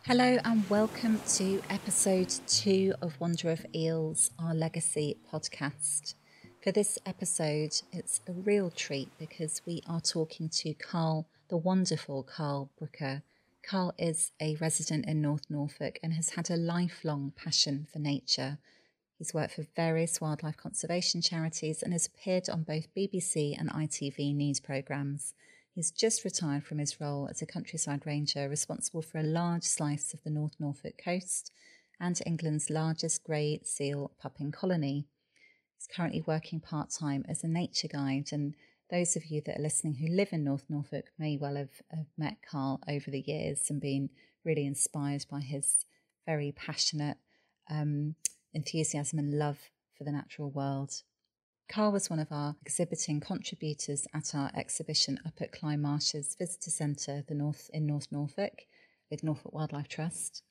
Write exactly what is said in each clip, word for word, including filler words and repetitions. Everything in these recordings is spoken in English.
Hello and welcome to episode two of Wonder of Eels, our legacy podcast. For this episode, it's a real treat because we are talking to Carl, the wonderful Carl Brooker. Carl is a resident in North Norfolk and has had a lifelong passion for nature. He's worked for various wildlife conservation charities and has appeared on both B B C and I T V news programmes. He's just retired from his role as a countryside ranger responsible for a large slice of the North Norfolk coast and England's largest grey seal pupping colony. He's currently working part-time as a nature guide, and those of you that are listening who live in North Norfolk may well have, have met Carl over the years and been really inspired by his very passionate um, enthusiasm and love for the natural world. Carl was one of our exhibiting contributors at our exhibition up at Clyde Marshes Visitor Centre the North in North Norfolk with Norfolk Wildlife Trust.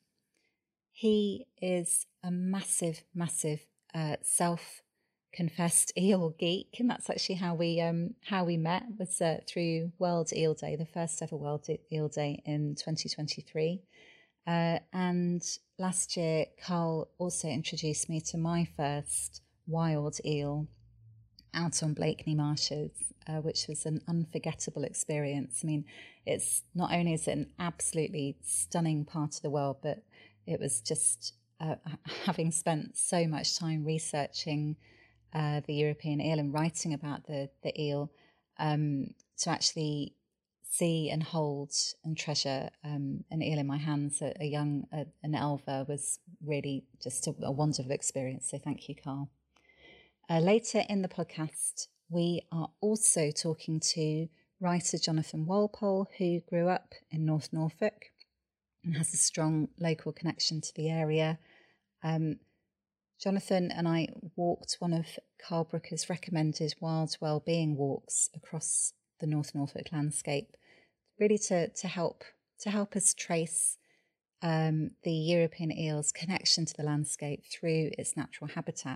He is a massive, massive uh, self-confessed eel geek, and that's actually how we um, how we met was uh, through World Eel Day, the first ever World Eel Day in twenty twenty-three. Uh, and last year, Carl also introduced me to my first wild eel out on Blakeney Marshes, uh, which was an unforgettable experience. I mean, it's not only is it an absolutely stunning part of the world, but it was just uh, having spent so much time researching uh, the European eel and writing about the, the eel, um, to actually see and hold and treasure um, an eel in my hands, a, a young, a, an elver, was really just a, a wonderful experience. So thank you, Carl. Uh, later in the podcast, we are also talking to writer Jonathan Walpole, who grew up in North Norfolk and has a strong local connection to the area. Um, Jonathan and I walked one of Carl Brooker's recommended wild wellbeing walks across the North Norfolk landscape, really to, to help to help us trace um, the European eel's connection to the landscape through its natural habitat.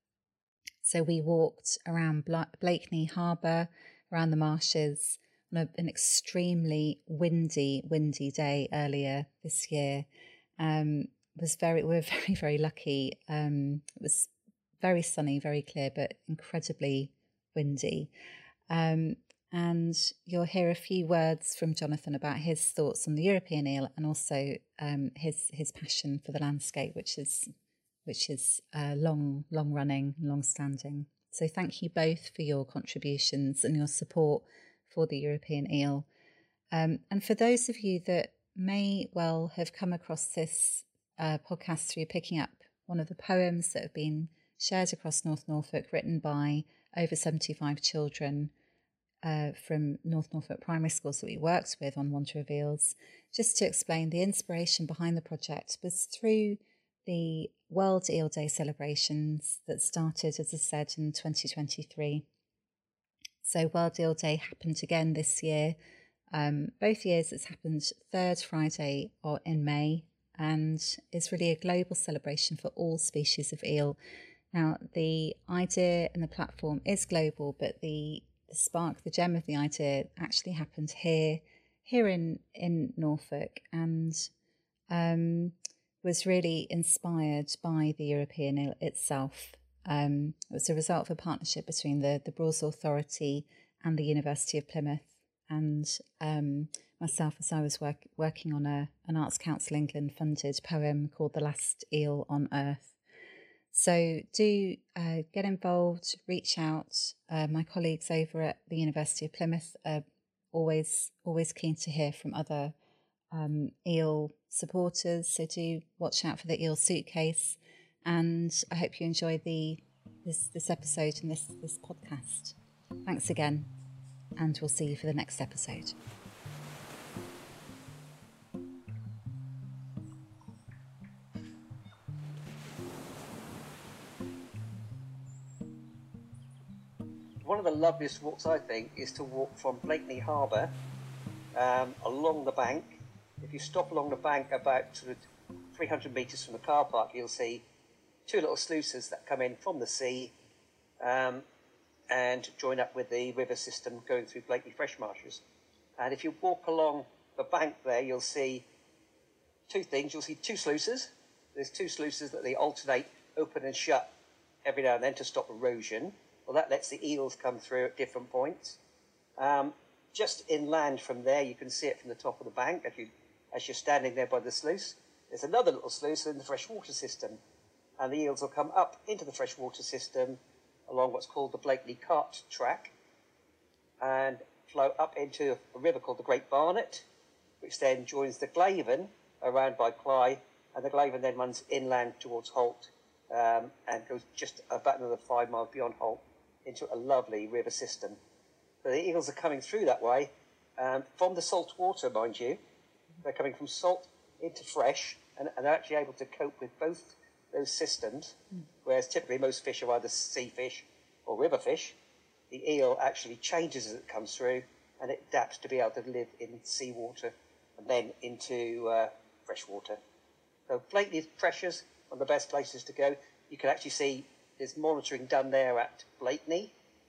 So we walked around Blakeney Harbour, around the marshes, on a, an extremely windy, windy day earlier this year. Um, was very, we were very, very lucky. Um, it was very sunny, very clear, but incredibly windy. Um, and you'll hear a few words from Jonathan about his thoughts on the European eel and also um, his his passion for the landscape, which is which is uh, long, long running, long standing. So thank you both for your contributions and your support for the European eel. Um, and for those of you that may well have come across this uh, podcast through picking up one of the poems that have been shared across North Norfolk, written by over seventy-five children uh, from North Norfolk primary schools that we worked with on Wonder of Eels, just to explain the inspiration behind the project was through the World Eel Day celebrations that started, as I said, in twenty twenty-three. So World Eel Day happened again this year. Um, both years it's happened third Friday or in May, and is really a global celebration for all species of eel. Now, the idea and the platform is global, but the, the spark, the gem of the idea actually happened here, here in, in Norfolk, and um, was really inspired by the European eel itself. Um, it was a result of a partnership between the, the Broads Authority and the University of Plymouth, and um, myself, as I was work, working on a, an Arts Council England funded poem called The Last Eel on Earth. So do uh, get involved, reach out. Uh, my colleagues over at the University of Plymouth are always, always keen to hear from other um, eel supporters. So do watch out for the eel suitcase. And I hope you enjoy the this this episode and this this podcast. Thanks again, and we'll see you for the next episode. One of the loveliest walks, I think, is to walk from Blakeney Harbour um, along the bank. If you stop along the bank about sort of three hundred metres from the car park, you'll see two little sluices that come in from the sea um, and join up with the river system going through Blakeney Fresh Marshes. And if you walk along the bank there, you'll see two things. You'll see two sluices. There's two sluices that they alternate open and shut every now and then to stop erosion. Well, that lets the eels come through at different points. Um, just inland from there, you can see it from the top of the bank as, you, as you're standing there by the sluice. There's another little sluice in the freshwater system, and the eels will come up into the freshwater system along what's called the Blakeney Cart Track and flow up into a river called the Great Barnet, which then joins the Glaven around by Cley, and the Glaven then runs inland towards Holt um, and goes just about another five miles beyond Holt into a lovely river system. So the eels are coming through that way um, from the salt water, mind you. They're coming from salt into fresh, and, and they're actually able to cope with both those systems, mm. whereas typically most fish are either sea fish or river fish. The eel actually changes as it comes through, and it adapts to be able to live in seawater and then into uh, freshwater. So Blakeney pressures one of the best places to go. You can actually see there's monitoring done there at Blakeney.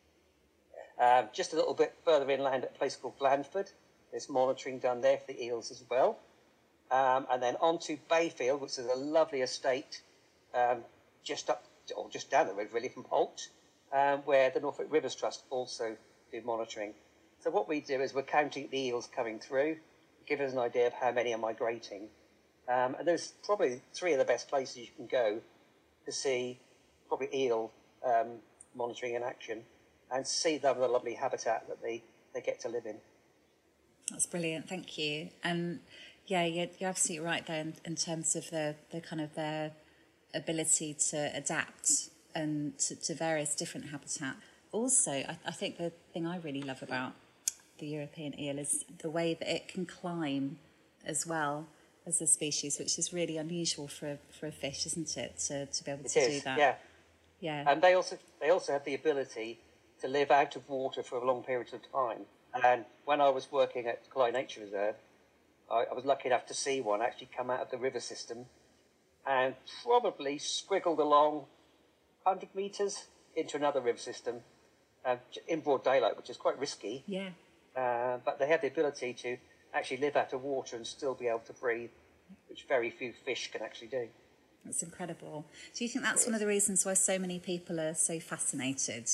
Um, just a little bit further inland at a place called Blandford, there's monitoring done there for the eels as well. Um, and then on to Bayfield, which is a lovely estate um, just up, or just down the road really from Holt, um, where the Norfolk Rivers Trust also do monitoring. So what we do is we're counting the eels coming through, give us an idea of how many are migrating. Um, and there's probably three of the best places you can go to see probably eel um, monitoring in action and see them the lovely habitat that they, they get to live in. That's brilliant, thank you. And yeah, you're, you're absolutely right there in, in terms of the, the kind of their ability to adapt and to, to various different habitat. Also, I, I think the thing I really love about the European eel is the way that it can climb as well as a species, which is really unusual for a, for a fish, isn't it, to, to be able it to is, do that. Yeah, yeah. And they also they also have the ability to live out of water for long periods of time. And when I was working at Cley Nature Reserve, I, I was lucky enough to see one actually come out of the river system and probably squiggled along one hundred metres into another river system uh, in broad daylight, which is quite risky. Yeah. Uh, but they have the ability to actually live out of water and still be able to breathe, which very few fish can actually do. That's incredible. Do you think that's one of the reasons why so many people are so fascinated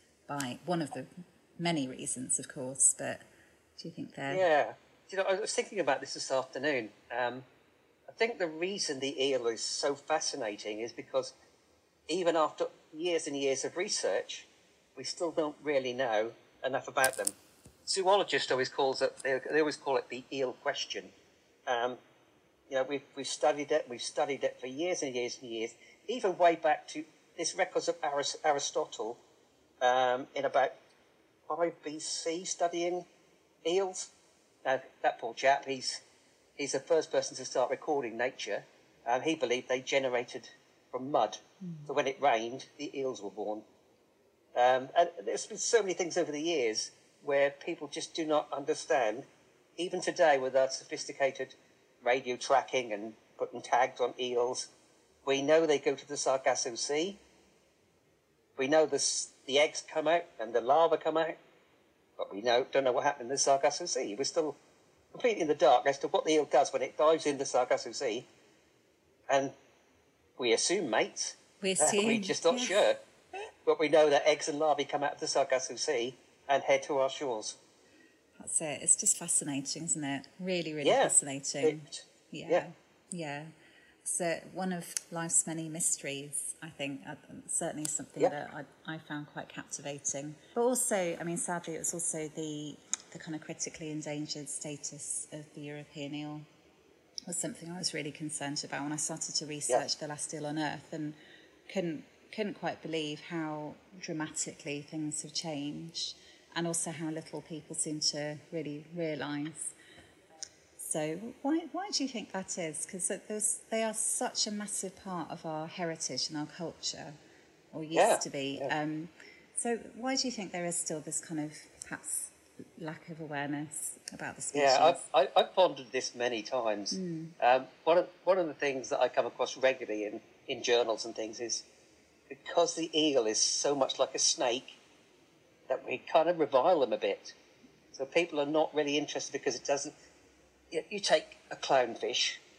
by, one of the many reasons, of course, but do you think they're... Yeah. You know, I was thinking about this this afternoon. Um, I think the reason the eel is so fascinating is because even after years and years of research, we still don't really know enough about them. Zoologists always calls it, they, they always call it the eel question. Um, you know, we've, we've studied it, we've studied it for years and years and years, even way back to this records of Aristotle um, in about five B C studying eels. Now, that poor chap, he's, he's the first person to start recording nature, and he believed they generated from mud. Mm. So when it rained, the eels were born. Um, and there's been so many things over the years where people just do not understand. Even today, with our sophisticated radio tracking and putting tags on eels, we know they go to the Sargasso Sea. We know this, the eggs come out and the larvae come out, but we know, don't know what happened in the Sargasso Sea. We're still completely in the dark as to what the eel does when it dives in the Sargasso Sea. And we assume mates. We assume. Uh, we're just not yes. sure. But we know that eggs and larvae come out of the Sargasso Sea and head to our shores. That's it. It's just fascinating, isn't it? Really, really yeah. fascinating. It, yeah. yeah. Yeah. So one of life's many mysteries, I think, uh, certainly something yeah. that I, I found quite captivating. But also, I mean, sadly, it was also the, the kind of critically endangered status of the European eel was something I was really concerned about when I started to research yeah. the last eel on Earth, and couldn't couldn't quite believe how dramatically things have changed, and also how little people seem to really realise. So why why do you think that is? Because they are such a massive part of our heritage and our culture, or used yeah. to be. Yeah. Um, so why do you think there is still this kind of perhaps lack of awareness about the species? Yeah, I've, I, I've pondered this many times. Mm. Um, one of one of the things that I come across regularly in, in journals and things is because the eel is so much like a snake that we kind of revile them a bit. So people are not really interested because it doesn't... You, you take a clownfish,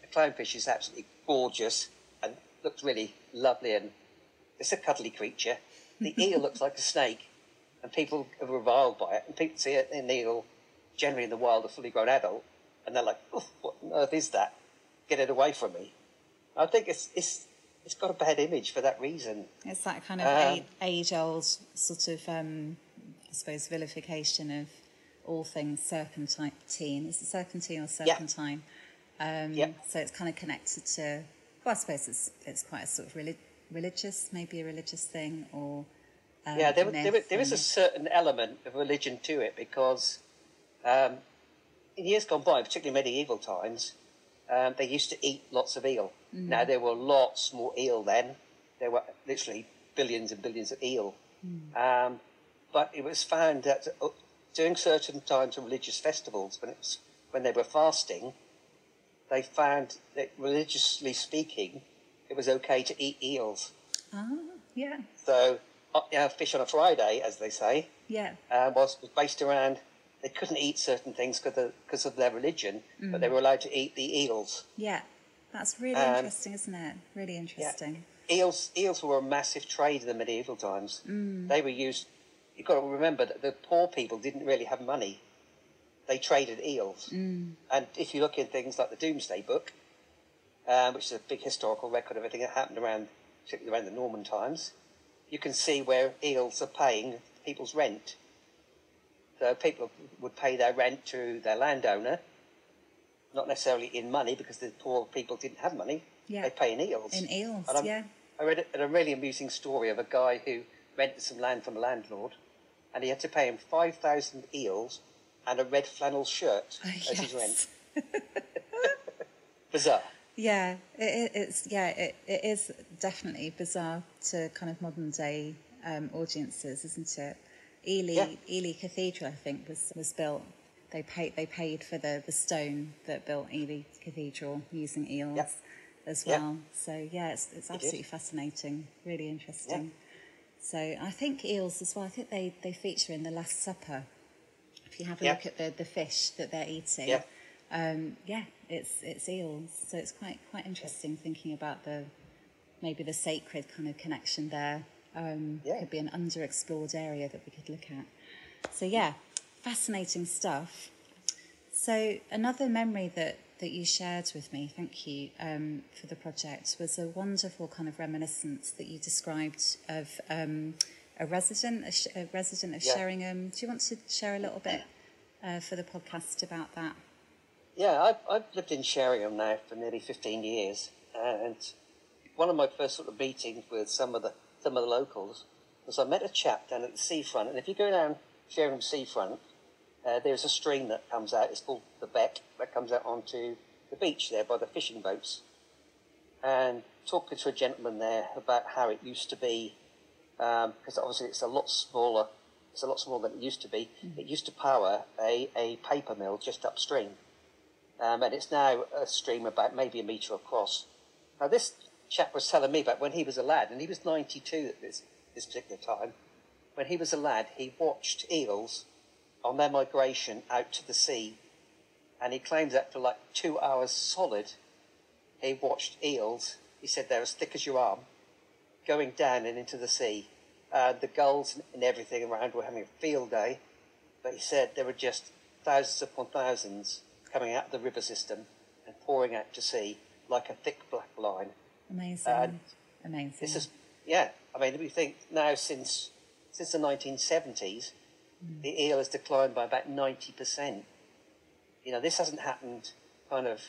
clownfish is absolutely gorgeous and looks really lovely, and it's a cuddly creature. The eel looks like a snake, and people are reviled by it. And people see it in the eel, generally in the wild, a fully grown adult, and they're like, "Oh, what on earth is that? Get it away from me." I think it's it's it's got a bad image for that reason. It's that kind of Um, age-old sort of, um, I suppose, vilification of all things serpentine. Is it serpentine or serpentine? Yeah. Um, yeah. So it's kind of connected to, well, I suppose it's it's quite a sort of relig- religious, maybe a religious thing, or um, Yeah, there, myth there, there is a and- certain element of religion to it, because um, in years gone by, particularly medieval times, um, they used to eat lots of eel. Mm. Now, there were lots more eel then. There were literally billions and billions of eel. Mm. Um, but it was found that uh, during certain times of religious festivals, when, it was, when they were fasting, they found that, religiously speaking, it was okay to eat eels. Ah, yeah. So, uh, you know, fish on a Friday, as they say, yeah, uh, was, was based around they couldn't eat certain things because of, because of their religion, mm. but they were allowed to eat the eels. Yeah, that's really um, interesting, isn't it? Really interesting. Yeah. Eels, eels were a massive trade in the medieval times. Mm. They were used. You've got to remember that the poor people didn't really have money. They traded eels, mm. and if you look in things like the Domesday Book, um, which is a big historical record of everything that happened around, particularly around the Norman times, you can see where eels are paying people's rent. So people would pay their rent to their landowner, not necessarily in money, because the poor people didn't have money. Yeah. They pay in eels. In eels, yeah. I read a, a really amusing story of a guy who rented some land from a landlord, and he had to pay him five thousand eels and a red flannel shirt oh, as yes. his rent. Bizarre. Yeah, it, it's yeah, it, it is definitely bizarre to kind of modern day um, audiences, isn't it? Ely, yeah. Ely Cathedral, I think, was, was built. They paid they paid for the, the stone that built Ely Cathedral using eels yeah. as well. Yeah. So yeah, it's it's absolutely fascinating, really interesting. Yeah. So I think eels as well. I think they, they feature in the Last Supper. If you have a yeah. look at the, the fish that they're eating, yeah, um, yeah, it's it's eels. So it's quite quite interesting thinking about the maybe the sacred kind of connection there. Um, yeah. Could be an underexplored area that we could look at. So yeah, fascinating stuff. So another memory that, that you shared with me, thank you um, for the project, was a wonderful kind of reminiscence that you described of um, a resident, a, sh- a resident of yeah. Sheringham. Do you want to share a little bit uh, for the podcast about that? Yeah, I've, I've lived in Sheringham now for nearly fifteen years, and one of my first sort of meetings with some of the some of the locals was I met a chap down at the seafront, and if you go down Sheringham seafront, uh, there's a stream that comes out, it's called the Beck, that comes out onto the beach there by the fishing boats, and talking to a gentleman there about how it used to be, um, because obviously it's a lot smaller, it's a lot smaller than it used to be. Mm. It used to power a, a paper mill just upstream, um, and it's now a stream about maybe a metre across. Now this chap was telling me about when he was a lad, and he was ninety-two at this, this particular time. When he was a lad, he watched eels on their migration out to the sea, and he claimed that for like two hours solid, he watched eels, he said they're as thick as your arm, going down and into the sea. Uh, the gulls and everything around were having a field day, but he said there were just thousands upon thousands coming out of the river system and pouring out to sea like a thick black line. Amazing. Uh, Amazing. This is, yeah, I mean, we think now since since the nineteen seventies, mm. the eel has declined by about ninety percent. You know, this hasn't happened kind of,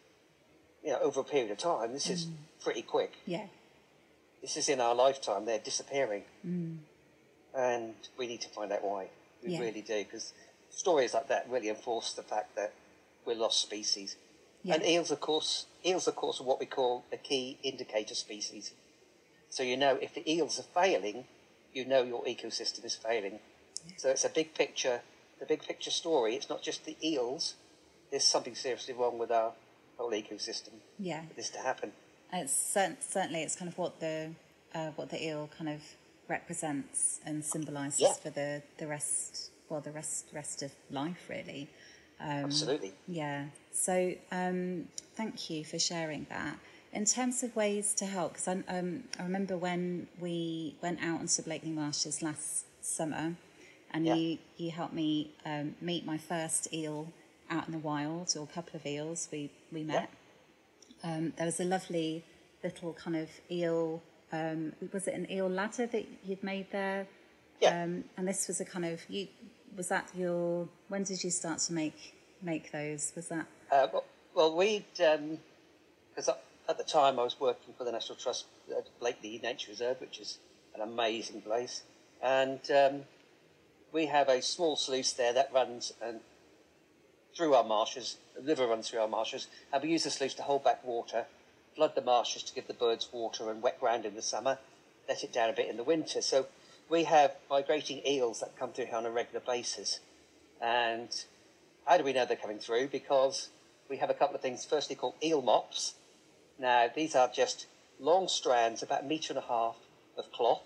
you know, over a period of time. This mm. is pretty quick. Yeah. This is in our lifetime. They're disappearing. Mm. And we need to find out why. We yeah. really do, because stories like that really enforce the fact that we're lost species. Yeah. And eels, of course, eels, of course, are what we call a key indicator species. So you know if the eels are failing, you know your ecosystem is failing. Yeah. So it's a big picture, the big picture story. It's not just the eels. There's something seriously wrong with our whole ecosystem. Yeah. For this to happen. It's cert- certainly it's kind of what the uh, what the eel kind of represents and symbolises yeah. for the, the rest well the rest rest of life really. Um, Absolutely. Yeah. So um, thank you for sharing that. In terms of ways to help, because I, um, I remember when we went out onto Blakeney Marshes last summer, and Yeah. you, you helped me um, meet my first eel out in the wild, or a couple of eels we, we met. Yeah. Um, there was a lovely little kind of eel, um, was it an eel ladder that you'd made there? Yeah. Um, and this was a kind of, you was that your, when did you start to make make those? Was that? Uh, well, well, we'd, because um, at the time I was working for the National Trust at Blakeney Nature Reserve, which is an amazing place. And um, we have a small sluice there that runs and through our marshes, the river runs through our marshes, and we use the sluice to hold back water, flood the marshes to give the birds water and wet ground in the summer, let it down a bit in the winter. So we have migrating eels that come through here on a regular basis. And how do we know they're coming through? Because we have a couple of things, firstly called eel mops. Now, these are just long strands, about a metre and a half of cloth,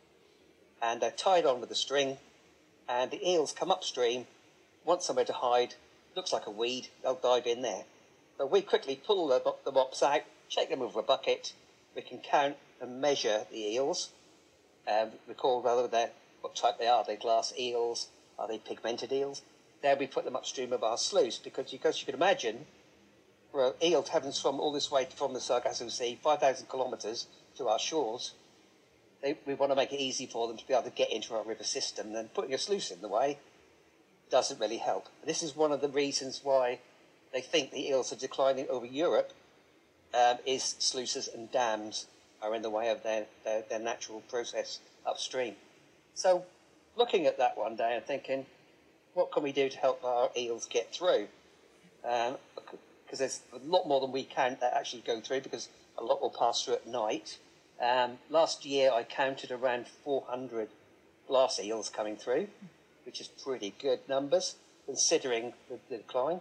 and they're tied on with a string, and the eels come upstream, want somewhere to hide, looks like a weed, they'll dive in there. But we quickly pull the, the mops out, shake them over a bucket, we can count and measure the eels, um, recall whether they're, what type they are, are they glass eels, are they pigmented eels? There we put them upstream of our sluice, because you, because you can imagine, for an eel to have swum all this way from the Sargasso Sea, five thousand kilometres to our shores, they, we want to make it easy for them to be able to get into our river system, and putting a sluice in the way doesn't really help. This is one of the reasons why they think the eels are declining over Europe, um, is sluices and dams are in the way of their, their, their natural process upstream. So looking at that one day and thinking, what can we do to help our eels get through? Um, because there's a lot more than we count that actually go through, because a lot will pass through at night. Um, last year I counted around four hundred glass eels coming through, which is pretty good numbers considering the, the decline.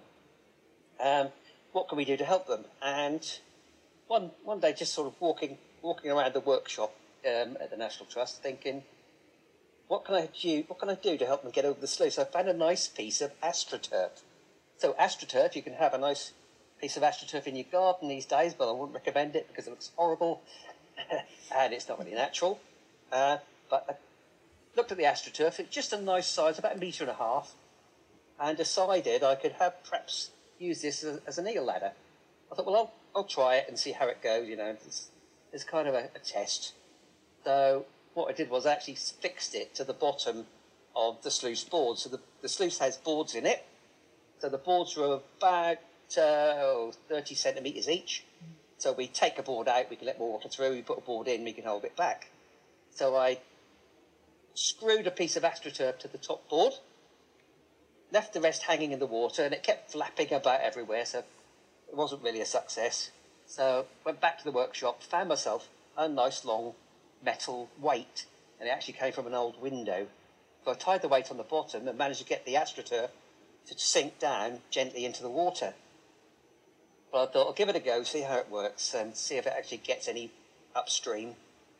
Um, what can we do to help them? And one one day, just sort of walking walking around the workshop um, at the National Trust, thinking, what can I do? What can I do to help them get over the sluice? I found a nice piece of AstroTurf. So AstroTurf, you can have a nice piece of AstroTurf in your garden these days, but I wouldn't recommend it because it looks horrible and it's not really natural. Uh, but I looked at the AstroTurf, it's just a nice size, about a metre and a half, and decided I could have perhaps use this as, as an eel ladder. I thought, well, I'll, I'll try it and see how it goes, you know, it's, it's kind of a, a test. So what I did was I actually fixed it to the bottom of the sluice board. So the, the sluice has boards in it. So the boards are about uh, thirty centimetres each. So we take a board out, we can let more water through, we put a board in, we can hold it back. So I screwed a piece of AstroTurf to the top board, left the rest hanging in the water, and it kept flapping about everywhere, so it wasn't really a success. So went back to the workshop, found myself a nice long metal weight, and it actually came from an old window. So I tied the weight on the bottom and managed to get the AstroTurf to sink down gently into the water. But I thought, I'll give it a go, see how it works, and see if it actually gets any upstream.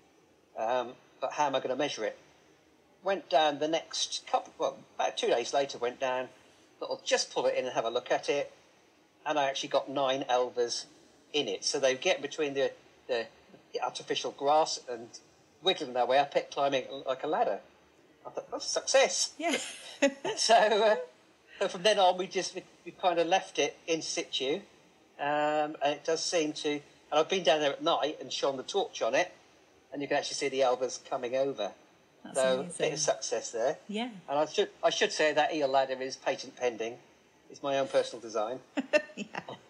Um, but how am I going to measure it? Went down the next couple, well, about two days later, went down, thought I'll just pull it in and have a look at it, and I actually got nine elvers in it. So they get between the, the, the artificial grass and wiggling their way up it, climbing like a ladder. I thought, oh, success. Yeah. so, uh, so from then on, we just, we, we kind of left it in situ, um, and it does seem to, and I've been down there at night and shone the torch on it, and you can actually see the elvers coming over. That's so amazing. A bit of success there. Yeah. And I should I should say that eel ladder is patent pending. It's my own personal design. Yeah.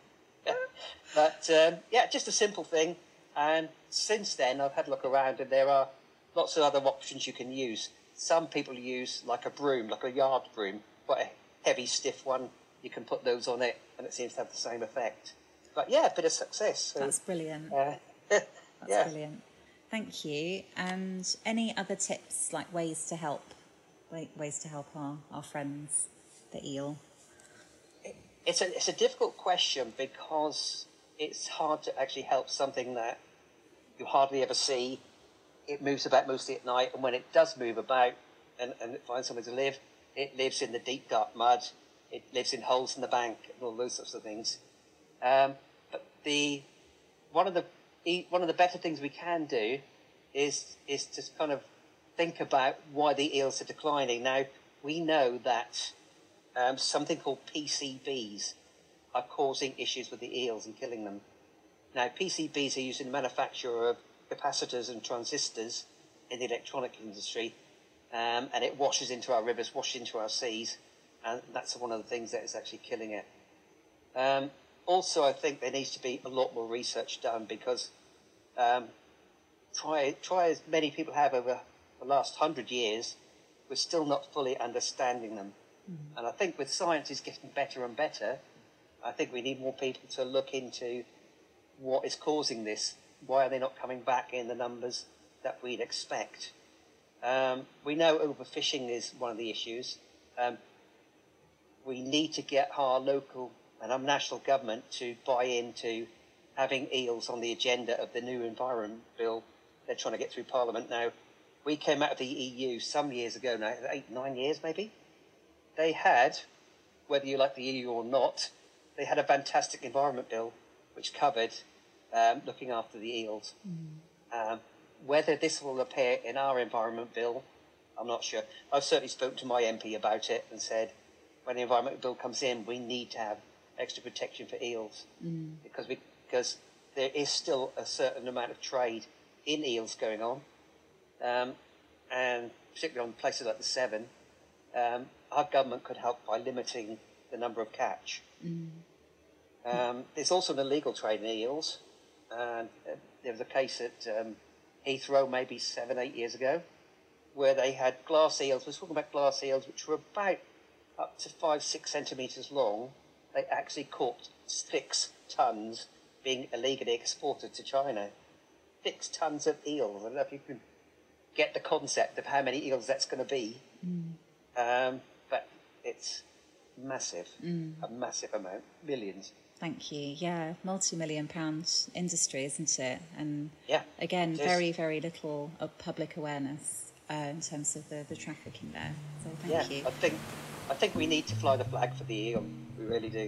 But um, yeah, just a simple thing. And since then, I've had a look around, and there are lots of other options you can use. Some people use like a broom, like a yard broom, quite a heavy, stiff one. You can put those on it, and it seems to have the same effect. But yeah, a bit of success. So, That's brilliant. Uh, That's yeah. brilliant. Thank you. And any other tips, like ways to help, ways to help our, our friends, the eel? It's a it's a difficult question because it's hard to actually help something that you hardly ever see. It moves about mostly at night, and when it does move about and, and it finds somewhere to live, it lives in the deep dark mud. It lives in holes in the bank and all those sorts of things. Um, but the one of the one of the better things we can do is is to kind of think about why the eels are declining. Now, we know that um, something called P C Bs are causing issues with the eels and killing them. Now, P C Bs are used in the manufacture of capacitors and transistors in the electronic industry, um, and it washes into our rivers, washes into our seas, and that's one of the things that is actually killing it. Um, also, I think there needs to be a lot more research done, because um, try, try as many people have over the last hundred years, we're still not fully understanding them. Mm-hmm. And I think with science is getting better and better, I think we need more people to look into what is causing this. Why are they not coming back in the numbers that we'd expect? Um, we know overfishing is one of the issues. Um, we need to get our local and our national government to buy into having eels on the agenda of the new environment bill they're trying to get through Parliament now. We came out of the E U some years ago now, eight, nine years maybe. They had, whether you like the E U or not, they had a fantastic environment bill which covered um, looking after the eels. Mm. Um, whether this will appear in our environment bill, I'm not sure. I've certainly spoken to my M P about it and said, when the environment bill comes in, we need to have extra protection for eels, mm. because we, because there is still a certain amount of trade in eels going on, um, and particularly on places like the Severn, um, our government could help by limiting the number of catch. Mm. Um, there's also an illegal trade in eels, and uh, there was a case at um, Heathrow maybe seven, eight years ago, where they had glass eels. We're talking about glass eels, which were about up to five, six centimetres long. They actually caught six tons being illegally exported to China. Six tons of eels. I don't know if you can get the concept of how many eels that's going to be. Mm. Um, but it's massive, mm. a massive amount, millions. Thank you. Yeah, multi-million pound industry, isn't it? And yeah, again, very, very little of public awareness uh, in terms of the, the trafficking there. So thank yeah, you. I think, I think we need to fly the flag for the eel. We really do.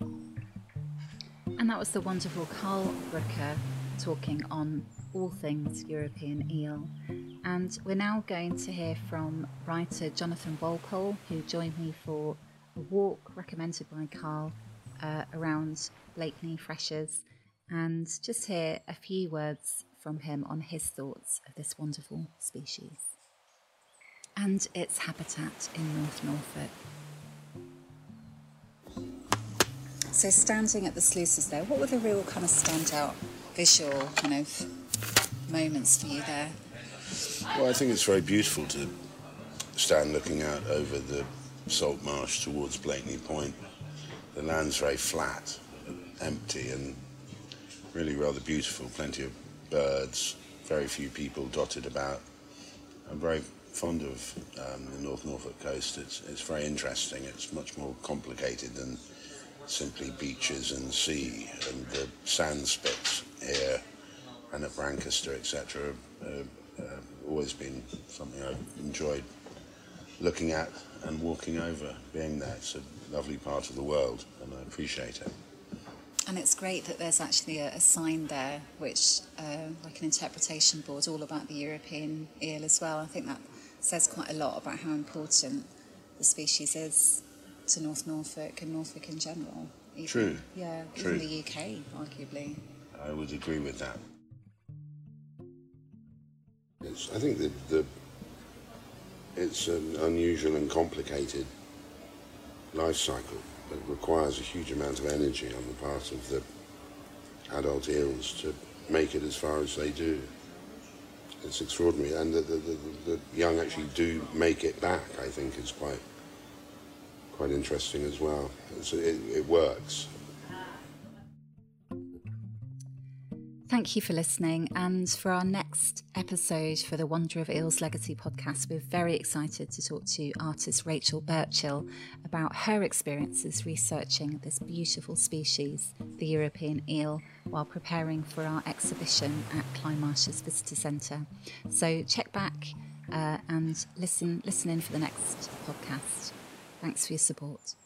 And that was the wonderful Carl Brooker talking on all things European eel. And we're now going to hear from writer Jonathan Walpole, who joined me for a walk recommended by Carl uh, around Blakeney Freshers, and just hear a few words from him on his thoughts of this wonderful species and its habitat in North Norfolk. So standing at the sluices there, what were the real kind of standout visual kind of moments for you there? Well, I think it's very beautiful to stand looking out over the salt marsh towards Blakeney Point. The land's very flat, empty, and really rather beautiful. Plenty of birds, very few people dotted about. I'm very fond of um, the North Norfolk coast. It's, it's very interesting. It's much more complicated than simply beaches and sea, and the sand spits here and at Brancaster, et cetera. Uh, uh, always been something I've enjoyed looking at and walking over, being there. It's a lovely part of the world, and I appreciate it. And it's great that there's actually a, a sign there, which, uh, like an interpretation board, all about the European eel as well. I think that says quite a lot about how important the species is to North Norfolk and Norfolk in general. Even, True. Yeah, True. even the U K, arguably. I would agree with that. It's, I think the, the it's an unusual and complicated life cycle that requires a huge amount of energy on the part of the adult eels to make it as far as they do. It's extraordinary, and the, the, the, the young actually do make it back. I think is quite quite interesting as well. It's, it, it works. Thank you for listening, and for our next episode for the Wonder of Eels Legacy podcast, we're very excited to talk to artist Rachel Birchill about her experiences researching this beautiful species, the European eel, while preparing for our exhibition at Clymarshes Visitor Centre. So check back uh, and listen, listen in for the next podcast. Thanks for your support.